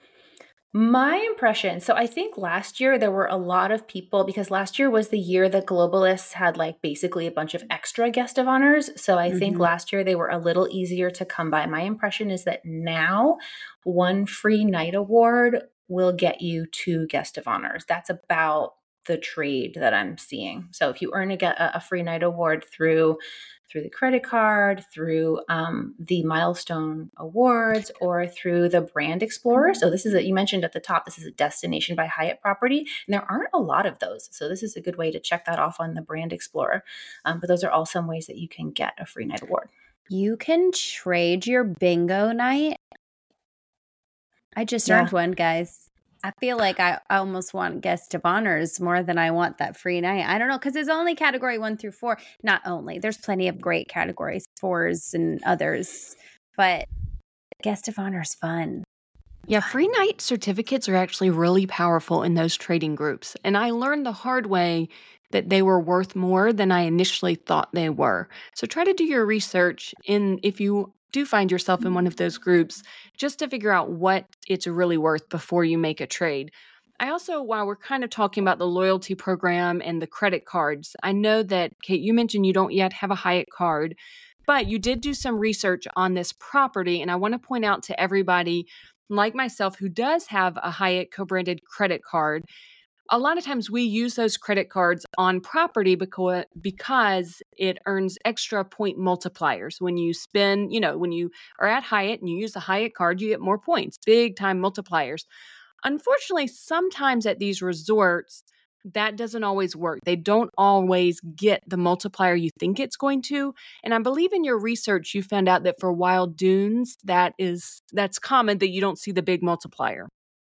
C: My impression, so I think last year there were a lot of people because last year was the year that Globalists had like basically a bunch of extra guest of honors. So I think
A: Mhm.
C: last year they were a little easier to come by. My impression is that now one free night award will get you two guest of honors. That's about the trade that I'm seeing. So if you earn a, get a free night award through through the credit card, through um, the Milestone Awards, or through the Brand Explorer. So this is a, you mentioned at the top, this is a Destination by Hyatt property, and there aren't a lot of those. So this is a good way to check that off on the Brand Explorer. Um, but those are all some ways that you can get a free night award.
A: You can trade your bingo night. I just
C: Yeah.
A: earned one, guys. I feel like I almost want guest of honors more than I want that free night. I don't know, because it's only category one through four. Not only, there's plenty of great categories, fours and others, but guest of honor is fun.
B: Yeah, free night certificates are actually really powerful in those trading groups. And I learned the hard way that they were worth more than I initially thought they were. So try to do your research in if you do find yourself in one of those groups, just to figure out what it's really worth before you make a trade. I also, while we're kind of talking about the loyalty program and the credit cards, I know that, Kate, you mentioned you don't yet have a Hyatt card, but you did do some research on this property. And I want to point out to everybody like myself who does have a Hyatt co-branded credit card, a lot of times we use those credit cards on property because, because it earns extra point multipliers. When you spend, you know, when you are at Hyatt and you use the Hyatt card, you get more points, big time multipliers. Unfortunately, sometimes at these resorts, that doesn't always work. They don't always get the multiplier you think it's going to. And I believe in your research, you found out that for Wild Dunes, that is that's common that you don't see the big multiplier.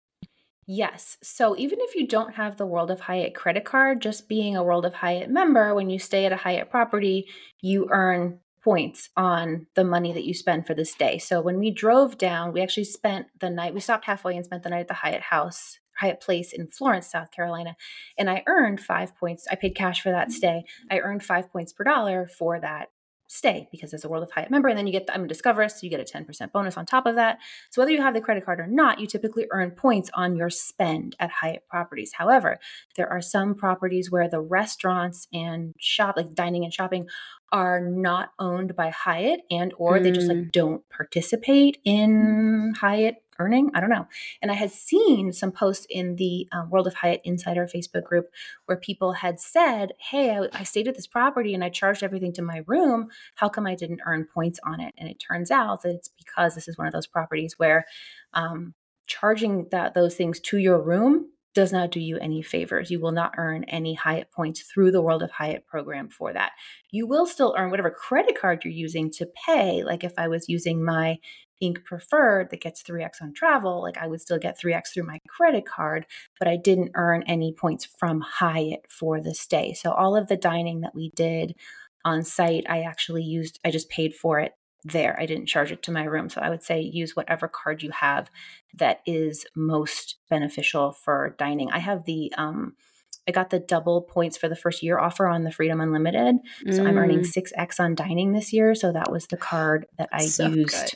C: Yes. So even if you don't have the World of Hyatt credit card, just being a World of Hyatt member, when you stay at a Hyatt property, you earn points on the money that you spend for this day. So when we drove down, we actually spent the night, we stopped halfway and spent the night at the Hyatt House, Hyatt Place in Florence, South Carolina. And I earned five points. I paid cash for that stay. I earned five points per dollar for that stay because as a World of Hyatt member, and then you get the, I'm a Discoverist, so you get a ten percent bonus on top of that. So whether you have the credit card or not, you typically earn points on your spend at Hyatt properties. However, there are some properties where the restaurants and shop, like dining and shopping, are not owned by Hyatt and or they just like don't participate in Hyatt earning? I don't know. And I had seen some posts in the um, World of Hyatt Insider Facebook group where people had said, hey, I, I stayed at this property and I charged everything to my room. How come I didn't earn points on it? And it turns out that it's because this is one of those properties where um, charging that those things to your room does not do you any favors. You will not earn any Hyatt points through the World of Hyatt program for that. You will still earn whatever credit card you're using to pay. Like if I was using my Ink Preferred that gets three X on travel, like I would still get three X through my credit card, but I didn't earn any points from Hyatt for the stay. So all of the dining that we did on site, I actually used, I just paid for it there. I didn't charge it to my room. So I would say use whatever card you have that is most beneficial for dining. I have the, um, I got the double points for the first year offer on the Freedom Unlimited. So
A: Mm.
C: I'm earning six X on dining this year. So that was the card that I
A: So
C: used
A: good.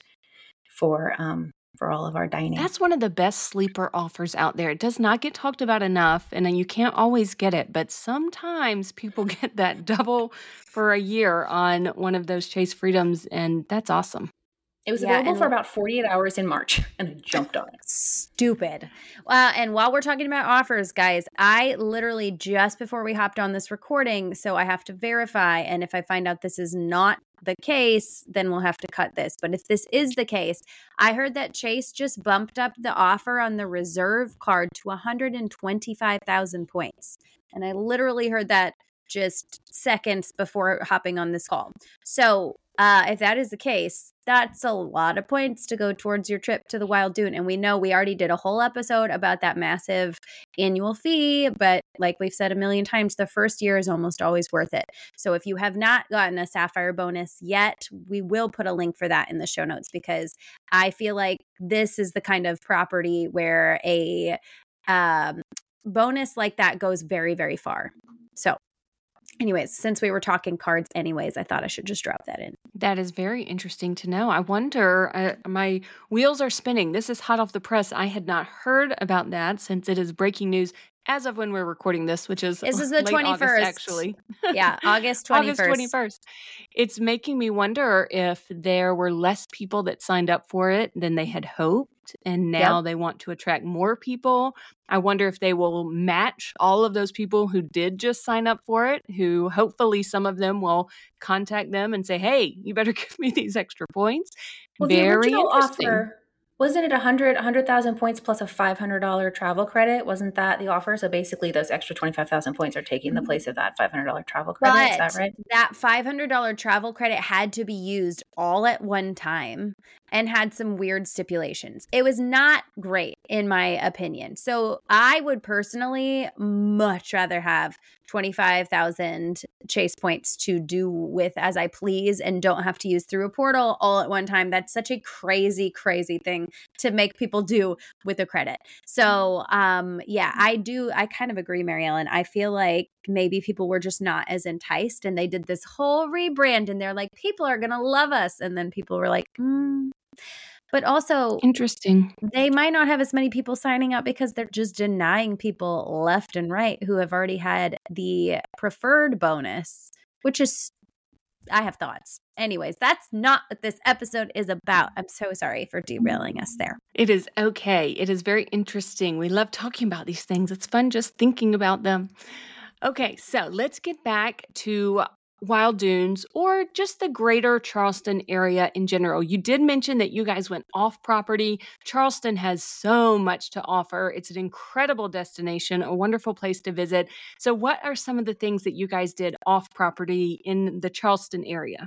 C: for, um, for all of our dining.
B: That's one of the best sleeper offers out there. It does not get talked about enough, and then you can't always get it, but sometimes people get that double for a year on one of those Chase Freedoms, and that's awesome.
C: It was
A: Yeah,
C: available
A: and
C: for about forty-eight hours in March, and I jumped on it.
A: Stupid. Uh, and while we're talking about offers, guys, I literally just before we hopped on this recording, so I have to verify. And if I find out this is not the case, then we'll have to cut this. But if this is the case, I heard that Chase just bumped up the offer on the reserve card to one hundred twenty-five thousand points. And I literally heard that just seconds before hopping on this call. So uh, if that is the case, that's a lot of points to go towards your trip to the Wild Dune. And we know we already did a whole episode about that massive annual fee, but like we've said a million times, the first year is almost always worth it. So if you have not gotten a Sapphire bonus yet, we will put a link for that in the show notes, because I feel like this is the kind of property where a um, bonus like that goes very, very far. So anyways, since we were talking cards anyways, I thought I should just drop that in.
B: That is very interesting to know. I wonder, uh, my wheels are spinning. This is hot off the press. I had not heard about that since it is breaking news as of when we're recording this, which is
A: This is the
B: late
A: twenty-first.
B: August, actually.
A: Yeah, August twenty-first.
B: August twenty-first. It's making me wonder if there were less people that signed up for it than they had hoped, and now
A: Yep.
B: they want to attract more people. I wonder if they will match all of those people who did just sign up for it, who hopefully some of them will contact them and say, hey, you better give me these extra points.
C: Well, the
B: Very
C: original
B: interesting.
C: offer, wasn't it one hundred, one hundred thousand points plus a five hundred dollars travel credit? Wasn't that the offer? So basically those extra twenty-five thousand points are taking the place of that five hundred dollars travel credit. Is that
A: But
C: right?
A: that five hundred dollars travel credit had to be used all at one time and had some weird stipulations. It was not great, in my opinion. So I would personally much rather have twenty-five thousand Chase points to do with as I please and don't have to use through a portal all at one time. That's such a crazy, crazy thing to make people do with a credit. So um, yeah, I do. I kind of agree, Mary Ellen. I feel like maybe people were just not as enticed, and they did this whole rebrand and they're like, people are going to love us. And then people were like, mm. But also
B: Interesting.
A: they might not have as many people signing up because they're just denying people left and right who have already had the preferred bonus, which is, I have thoughts. Anyways, that's not what this episode is about. I'm so sorry for derailing us there.
B: It is okay. It is very interesting. We love talking about these things. It's fun just thinking about them. Okay, so let's get back to Wild Dunes or just the greater Charleston area in general. You did mention that you guys went off property. Charleston has so much to offer. It's an incredible destination, a wonderful place to visit. So what are some of the things that you guys did off property in the Charleston area?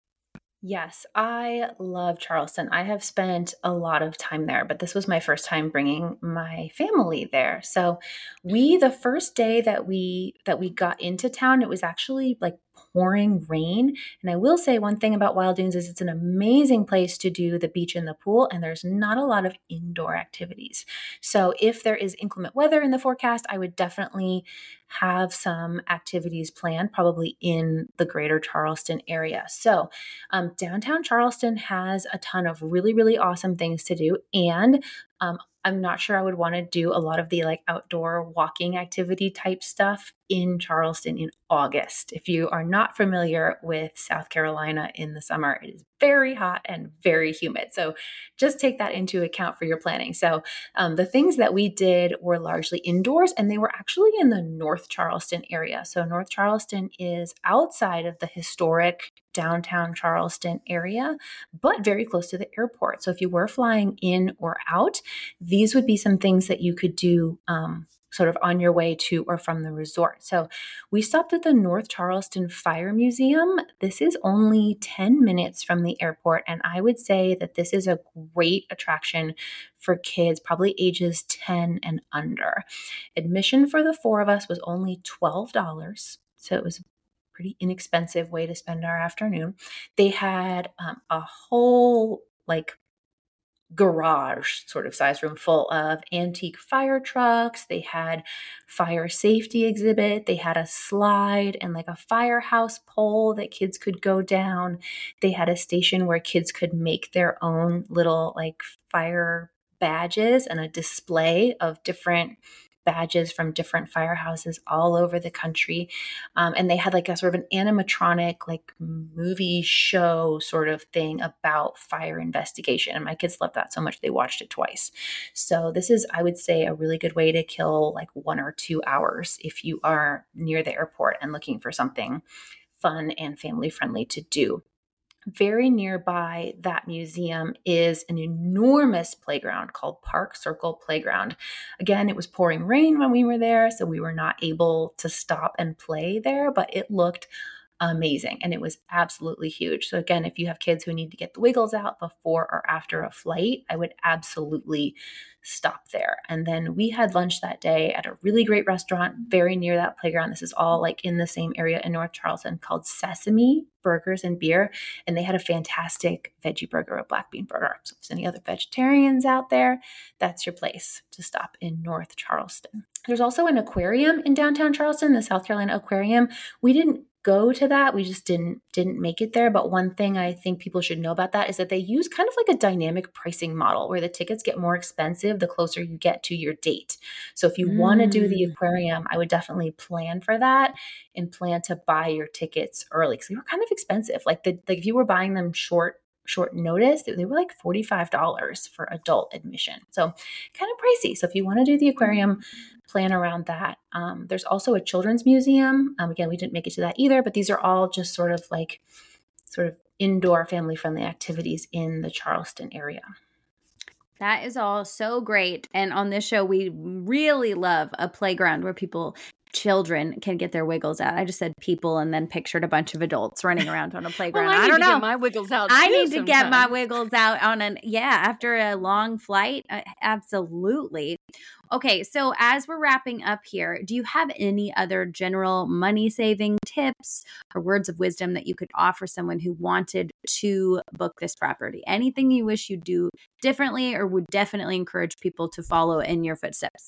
C: Yes, I love Charleston. I have spent a lot of time there, but this was my first time bringing my family there. So we, the first day that we that we got into town, it was actually like pouring rain. And I will say one thing about Wild Dunes is it's an amazing place to do the beach and the pool, and there's not a lot of indoor activities. So if there is inclement weather in the forecast, I would definitely have some activities planned, probably in the greater Charleston area. So um, downtown Charleston has a ton of really, really awesome things to do. And um, I'm not sure I would want to do a lot of the like outdoor walking activity type stuff in Charleston in August. If you are not familiar with South Carolina in the summer, it is very hot and very humid. So just take that into account for your planning. So um, the things that we did were largely indoors, and they were actually in the North Charleston area. So North Charleston is outside of the historic downtown Charleston area, but very close to the airport. So if you were flying in or out, these would be some things that you could do um, sort of on your way to or from the resort. So we stopped at the North Charleston Fire Museum. This is only ten minutes from the airport, and I would say that this is a great attraction for kids, probably ages ten and under. Admission for the four of us was only twelve dollars, so it was a pretty inexpensive way to spend our afternoon. They had um, a whole like garage sort of size room full of antique fire trucks. They had fire safety exhibit. They had a slide and like a firehouse pole that kids could go down. They had a station where kids could make their own little like fire badges and a display of different badges from different firehouses all over the country. Um, and they had like a sort of an animatronic, like movie show sort of thing about fire investigation. And my kids loved that so much, they watched it twice. So this is, I would say, a really good way to kill like one or two hours if you are near the airport and looking for something fun and family friendly to do. Very nearby that museum is an enormous playground called Park Circle Playground. Again, it was pouring rain when we were there, so we were not able to stop and play there, but it looked amazing and it was absolutely huge. So again, if you have kids who need to get the wiggles out before or after a flight, I would absolutely stop there. And then we had lunch that day at a really great restaurant very near that playground. This is all like in the same area in North Charleston called Sesame Burgers and Beer. And they had a fantastic veggie burger, a black bean burger. So if there's any other vegetarians out there, that's your place to stop in North Charleston. There's also an aquarium in downtown Charleston, the South Carolina Aquarium. We didn't go to that. We just didn't didn't make it there. But one thing I think people should know about that is that they use kind of like a dynamic pricing model where the tickets get more expensive the closer you get to your date. So if you mm. want to do the aquarium, I would definitely plan for that and plan to buy your tickets early because they were kind of expensive. Like the like if you were buying them short short notice, they were like forty-five dollars for adult admission. So kind of pricey. So if you want to do the aquarium, plan around that. Um, there's also a children's museum. Um, again, we didn't make it to that either, but these are all just sort of like sort of indoor family friendly activities in the Charleston area.
A: That is all so great. And on this show, we really love a playground where people children can get their wiggles out. I just said people and then pictured a bunch of adults running around on a playground.
B: Well, I,
A: I don't
B: need to
A: know.
B: Get my wiggles out.
A: I need to
B: sometime.
A: get my wiggles out on an yeah after a long flight. Uh, absolutely. Okay, so as we're wrapping up here, do you have any other general money saving tips or words of wisdom that you could offer someone who wanted to book this property? Anything you wish you'd do differently or would definitely encourage people to follow in your footsteps?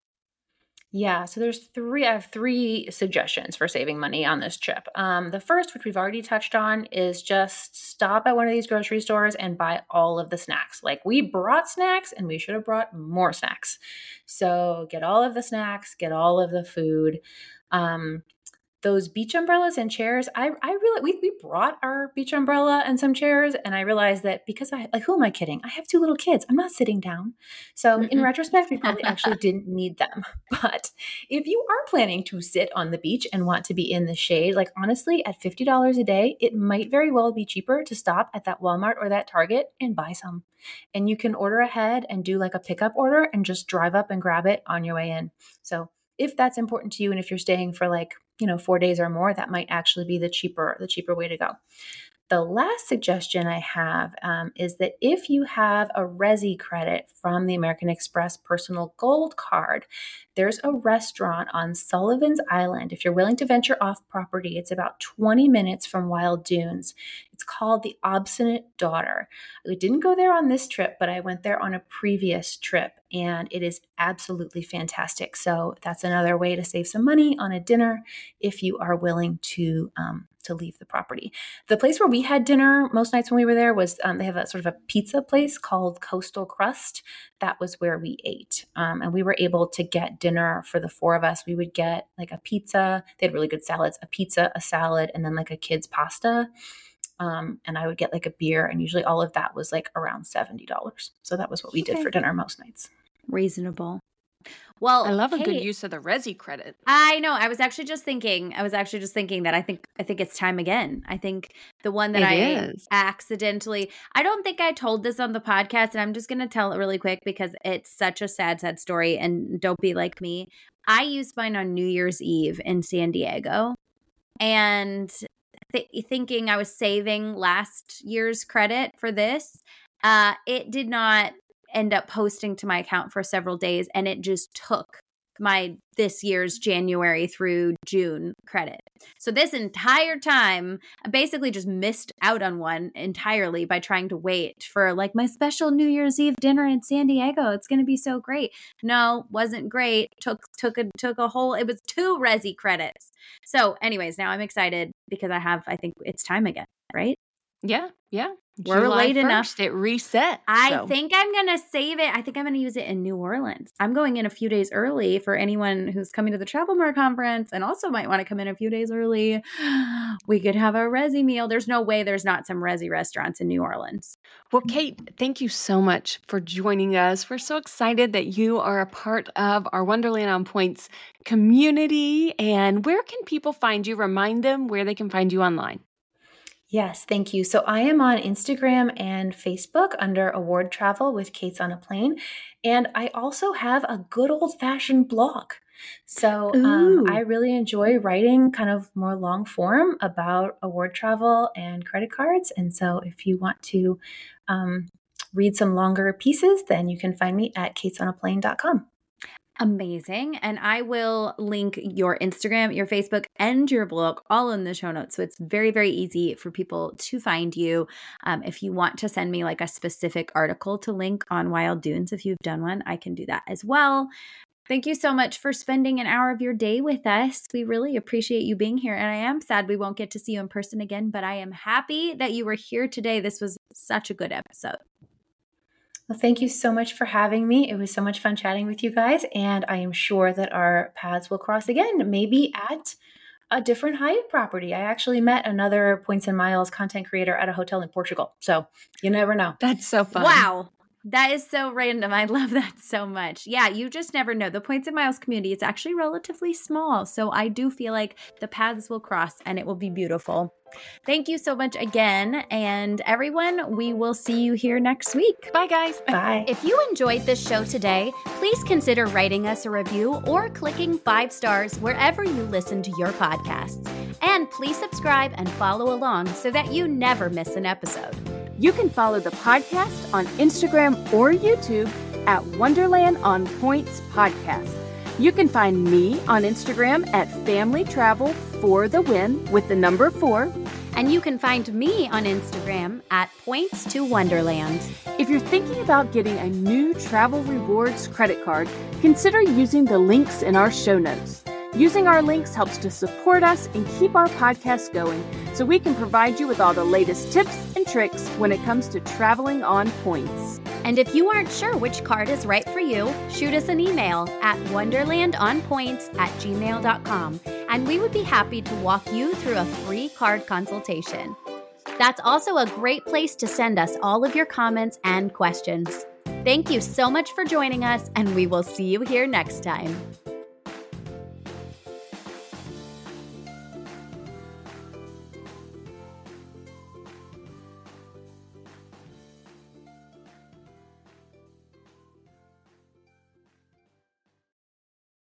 C: Yeah, so there's three, I have three suggestions for saving money on this trip. Um, the first, which we've already touched on, is just stop at one of these grocery stores and buy all of the snacks. Like we brought snacks and we should have brought more snacks. So get all of the snacks, get all of the food. Um, those beach umbrellas and chairs, I I really, we, we brought our beach umbrella and some chairs, and I realized that because I, like, who am I kidding? I have two little kids. I'm not sitting down. So in retrospect, we probably actually didn't need them. But if you are planning to sit on the beach and want to be in the shade, like honestly, at fifty dollars a day, it might very well be cheaper to stop at that Walmart or that Target and buy some. And you can order ahead and do like a pickup order and just drive up and grab it on your way in. So if that's important to you, and if you're staying for like, you know, four days or more, that might actually be the cheaper, the cheaper way to go. The last suggestion I have um, is that if you have a Resy credit from the American Express Personal Gold Card, there's a restaurant on Sullivan's Island. If you're willing to venture off property, it's about twenty minutes from Wild Dunes. It's called The Obstinate Daughter. I didn't go there on this trip, but I went there on a previous trip, and it is absolutely fantastic. So that's another way to save some money on a dinner if you are willing to um, to leave the property. The place where we had dinner most nights when we were there was um, they have a sort of a pizza place called Coastal Crust. That was where we ate, um, and we were able to get dinner for the four of us. We would get like a pizza. They had really good salads, a pizza, a salad, and then like a kid's pasta. Um, and I would get like a beer, and usually all of that was like around seventy dollars. So that was what we did
A: Okay.
C: for dinner most nights.
A: Reasonable. Well,
B: I love a good
A: Kate,
B: use of the Resi credit.
A: I know. I was actually just thinking, I was actually just thinking that I think, I think it's time again. I think the one that
B: It
A: I
B: is.
A: accidentally, I don't think I told this on the podcast, and I'm just going to tell it really quick because it's such a sad, sad story, and don't be like me. I used mine on New Year's Eve in San Diego, and th- thinking I was saving last year's credit for this, uh, it did not end up posting to my account for several days, and it just took my this year's January through June credit. So this entire time, I basically just missed out on one entirely by trying to wait for like my special New Year's Eve dinner in San Diego. It's going to be so great. No, wasn't great. Took took a took a whole. It was two Resi credits. So, anyways, now I'm excited because I have. I think it's time again, right?
B: Yeah, yeah.
A: We're
B: July
A: late enough.
B: first, it reset.
A: I
B: so.
A: think I'm going to save it. I think I'm going to use it in New Orleans. I'm going in a few days early for anyone who's coming to the Travel Mart conference and also might want to come in a few days early. We could have a Resi meal. There's no way there's not some Resi restaurants in New Orleans.
B: Well, Kate, thank you so much for joining us. We're so excited that you are a part of our Wonderland on Points community. And where can people find you? Remind them where they can find you online.
C: Yes, thank you. So I am on Instagram and Facebook under Award Travel with Kate's on a Plane. And I also have a good old-fashioned blog. So um, I really enjoy writing kind of more long form about award travel and credit cards. And so if you want to um, read some longer pieces, then you can find me at kates on a plane dot com.
A: Amazing. And I will link your Instagram, your Facebook, and your blog all in the show notes. So it's very, very easy for people to find you. Um, if you want to send me like a specific article to link on Wild Dunes, if you've done one, I can do that as well. Thank you so much for spending an hour of your day with us. We really appreciate you being here. And I am sad we won't get to see you in person again, but I am happy that you were here today. This was such a good episode.
C: Well, thank you so much for having me. It was so much fun chatting with you guys, and I am sure that our paths will cross again, maybe at a different Hyatt property. I actually met another Points and Miles content creator at a hotel in Portugal, so you never know.
B: That's so fun.
A: Wow. That is so random. I love that so much. Yeah, you just never know. The Points and Miles community is actually relatively small, so I do feel like the paths will cross and it will be beautiful. Thank you so much again. And everyone, we will see you here next week.
B: Bye, guys.
C: Bye.
A: If you enjoyed this show today, please consider writing us a review or clicking five stars wherever you listen to your podcasts. And please subscribe and follow along so that you never miss an episode.
B: You can follow the podcast on Instagram or YouTube at Wonderland on Points Podcast. You can find me on Instagram at Family Travel for the Win with the number four.
A: And you can find me on Instagram at Points to Wonderland.
B: If you're thinking about getting a new Travel Rewards credit card, consider using the links in our show notes. Using our links helps to support us and keep our podcast going so we can provide you with all the latest tips and tricks when it comes to traveling on points.
A: And if you aren't sure which card is right for you, shoot us an email at wonderlandonpoints at gmail dot com, and we would be happy to walk you through a free card consultation. That's also a great place to send us all of your comments and questions. Thank you so much for joining us, and we will see you here next time.